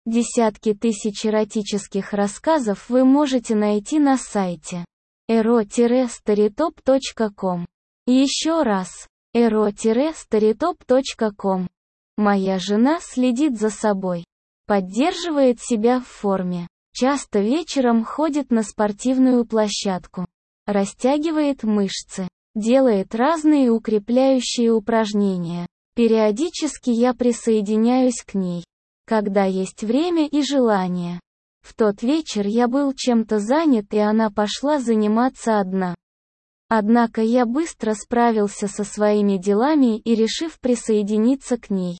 Десятки тысяч эротических рассказов вы можете найти на сайте ero-storytop.com. Еще раз, ero-storytop.com. Моя жена следит за собой, поддерживает себя в форме, часто вечером ходит на спортивную площадку, растягивает мышцы, делает разные укрепляющие упражнения. Периодически я присоединяюсь к ней, когда есть время и желание. В тот вечер я был чем-то занят, и она пошла заниматься одна. Однако я быстро справился со своими делами и, решив присоединиться к ней,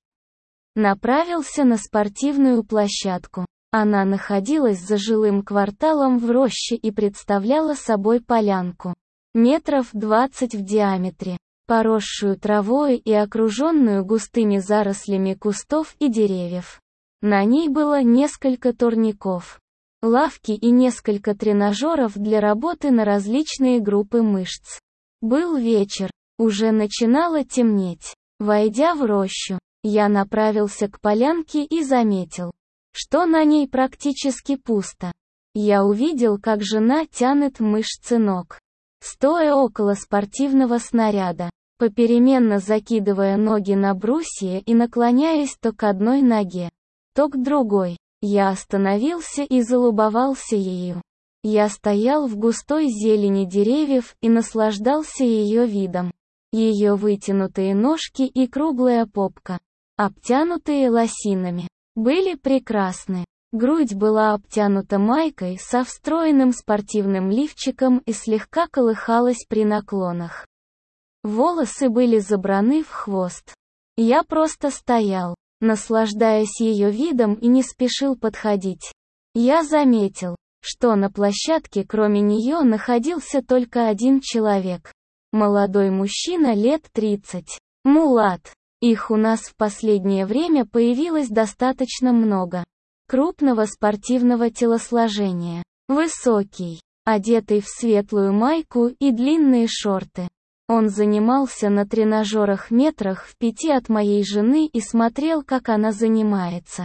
направился на спортивную площадку. Она находилась за жилым кварталом в роще и представляла собой полянку, метров 20 в диаметре, поросшую травой и окруженную густыми зарослями кустов и деревьев. На ней было несколько турников, лавки и несколько тренажеров для работы на различные группы мышц. Был вечер, уже начинало темнеть. Войдя в рощу, я направился к полянке и заметил, что на ней практически пусто. Я увидел, как жена тянет мышцы ног, стоя около спортивного снаряда, попеременно закидывая ноги на брусья и наклоняясь то к одной ноге, то к другой. Я остановился и залюбовался ею. Я стоял в густой зелени деревьев и наслаждался ее видом. Ее вытянутые ножки и круглая попка, обтянутые лосинами, были прекрасны. Грудь была обтянута майкой со встроенным спортивным лифчиком и слегка колыхалась при наклонах. Волосы были забраны в хвост. Я просто стоял, наслаждаясь ее видом, и не спешил подходить. Я заметил, что на площадке кроме нее находился только один человек. Молодой мужчина лет 30. Мулат. Их у нас в последнее время появилось достаточно много. Крупного спортивного телосложения. Высокий, одетый в светлую майку и длинные шорты. Он занимался на тренажерах метрах в 5 от моей жены и смотрел, как она занимается.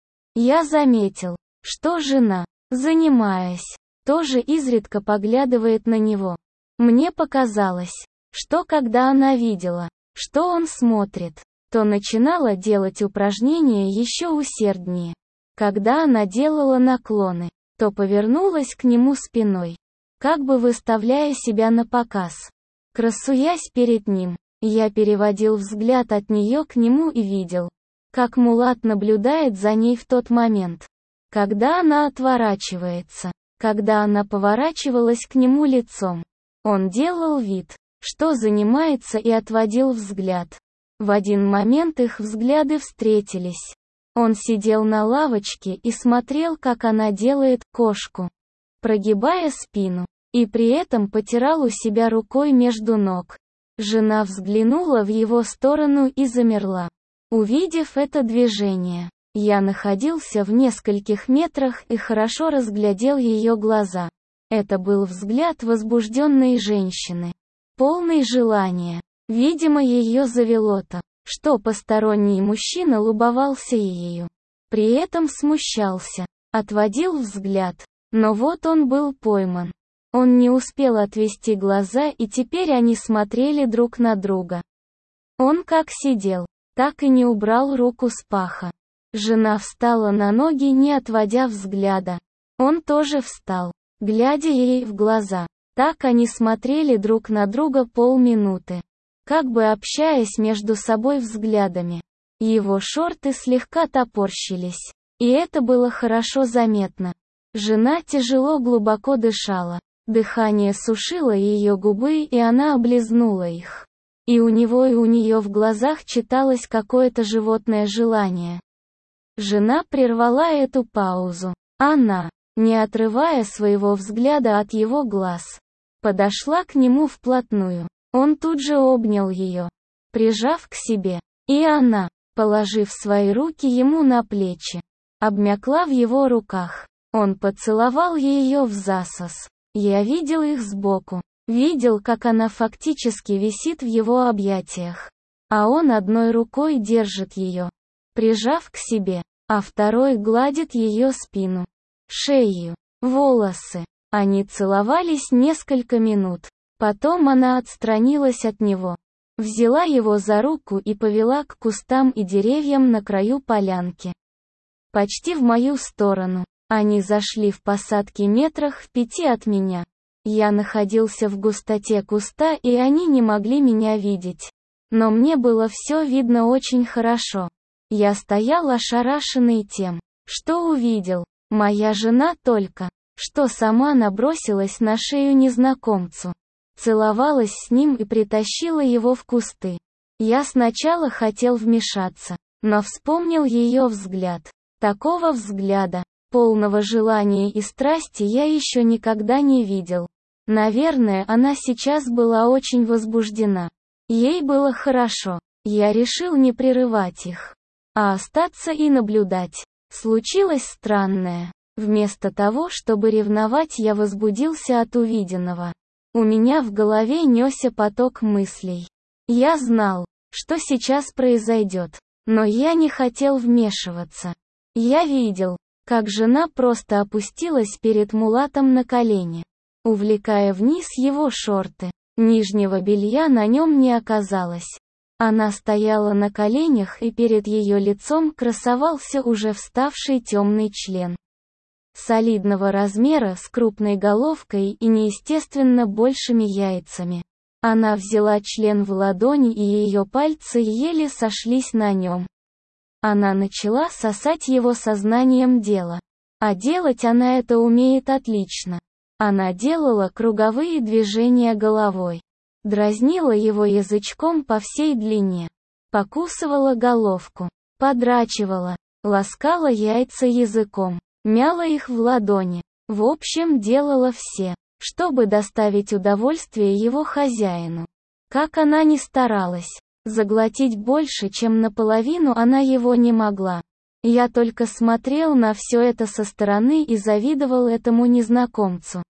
Я заметил, что жена, занимаясь, тоже изредка поглядывает на него. Мне показалось, что когда она видела, что он смотрит, то начинала делать упражнения еще усерднее. Когда она делала наклоны, то повернулась к нему спиной, как бы выставляя себя на показ. Красуясь перед ним, я переводил взгляд от нее к нему и видел, как Мулат наблюдает за ней в тот момент, когда она отворачивается, когда она поворачивалась к нему лицом. Он делал вид, что занимается, и отводил взгляд. В один момент их взгляды встретились. Он сидел на лавочке и смотрел, как она делает кошку, прогибая спину, и при этом потирал у себя рукой между ног. Жена взглянула в его сторону и замерла. Увидев это движение, я находился в нескольких метрах и хорошо разглядел ее глаза. Это был взгляд возбужденной женщины, полный желания. Видимо, ее завело то, что посторонний мужчина любовался ею. При этом смущался, отводил взгляд, но вот он был пойман. Он не успел отвести глаза, и теперь они смотрели друг на друга. Он как сидел, так и не убрал руку с паха. Жена встала на ноги, не отводя взгляда. Он тоже встал, глядя ей в глаза. Так они смотрели друг на друга полминуты, как бы общаясь между собой взглядами. Его шорты слегка топорщились, и это было хорошо заметно. Жена тяжело глубоко дышала. Дыхание сушило ее губы, и она облизнула их. И у него, и у нее в глазах читалось какое-то животное желание. Жена прервала эту паузу. Она, не отрывая своего взгляда от его глаз, подошла к нему вплотную. Он тут же обнял ее, прижав к себе. И она, положив свои руки ему на плечи, обмякла в его руках. Он поцеловал ее взасос. Я видел их сбоку, видел, как она фактически висит в его объятиях, а он одной рукой держит ее, прижав к себе, а второй гладит ее спину, шею, волосы. Они целовались несколько минут. Потом она отстранилась от него, взяла его за руку и повела к кустам и деревьям на краю полянки. Почти в мою сторону. Они зашли в посадки метрах в 5 от меня. Я находился в густоте куста, и они не могли меня видеть. Но мне было все видно очень хорошо. Я стоял ошарашенный тем, что увидел. Моя жена только что сама набросилась на шею незнакомцу, целовалась с ним и притащила его в кусты. Я сначала хотел вмешаться, но вспомнил ее взгляд. Такого взгляда, полного желания и страсти, я еще никогда не видел. Наверное, она сейчас была очень возбуждена. Ей было хорошо. Я решил не прерывать их, а остаться и наблюдать. Случилось странное. Вместо того, чтобы ревновать, я возбудился от увиденного. У меня в голове несся поток мыслей. Я знал, что сейчас произойдет, но я не хотел вмешиваться. Я видел, как жена просто опустилась перед мулатом на колени, увлекая вниз его шорты. Нижнего белья на нем не оказалось. Она стояла на коленях, и перед ее лицом красовался уже вставший темный член. Солидного размера, с крупной головкой и неестественно большими яйцами. Она взяла член в ладони, и ее пальцы еле сошлись на нем. Она начала сосать его сознанием дела. А делать она это умеет отлично. Она делала круговые движения головой, дразнила его язычком по всей длине, покусывала головку, подрачивала, ласкала яйца языком, мяла их в ладони. В общем, делала все, чтобы доставить удовольствие его хозяину. Как она ни старалась, заглотить больше, чем наполовину она его не могла. Я только смотрел на все это со стороны и завидовал этому незнакомцу.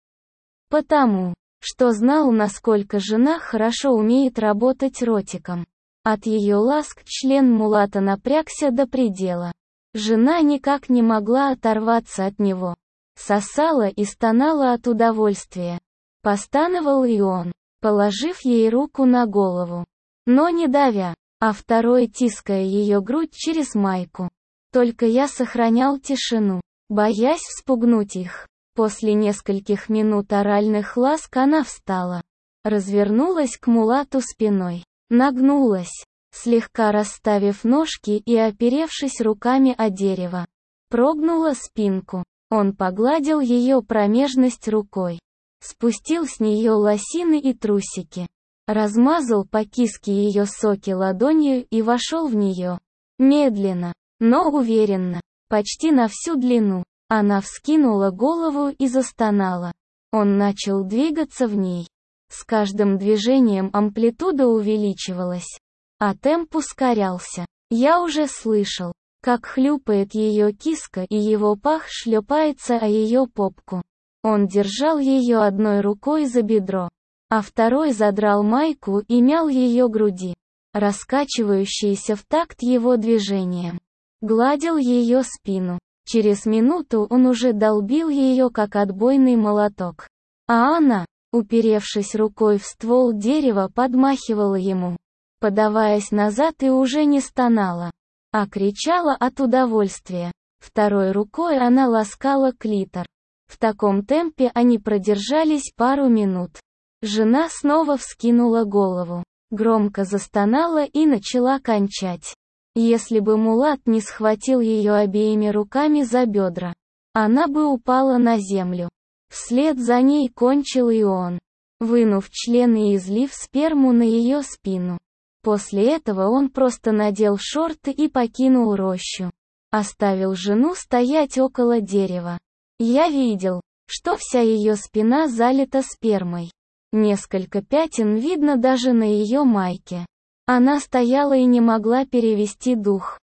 Потому что знал, насколько жена хорошо умеет работать ротиком. От ее ласк член мулата напрягся до предела. Жена никак не могла оторваться от него. Сосала и стонала от удовольствия. Постановал и он, положив ей руку на голову, но не давя, а второй тиская ее грудь через майку. Только я сохранял тишину, боясь вспугнуть их. После нескольких минут оральных ласк она встала, развернулась к мулату спиной, нагнулась, слегка расставив ножки и оперевшись руками о дерево, прогнула спинку. Он погладил ее промежность рукой, спустил с нее лосины и трусики, размазал по киске ее соки ладонью и вошел в нее. Медленно, но уверенно, почти на всю длину. Она вскинула голову и застонала. Он начал двигаться в ней. С каждым движением амплитуда увеличивалась, а темп ускорялся. Я уже слышал, как хлюпает ее киска, и его пах шлепается о ее попку. Он держал ее одной рукой за бедро, а второй задрал майку и мял ее груди, раскачивающиеся в такт его движением. Гладил ее спину. Через минуту он уже долбил ее как отбойный молоток. А она, уперевшись рукой в ствол дерева, подмахивала ему, подаваясь назад, и уже не стонала, а кричала от удовольствия. Второй рукой она ласкала клитор. В таком темпе они продержались пару минут. Жена снова вскинула голову, громко застонала и начала кончать. Если бы мулат не схватил ее обеими руками за бедра, она бы упала на землю. Вслед за ней кончил и он, вынув член и излив сперму на ее спину. После этого он просто надел шорты и покинул рощу. Оставил жену стоять около дерева. Я видел, что вся ее спина залита спермой. Несколько пятен видно даже на ее майке. Она стояла и не могла перевести дух.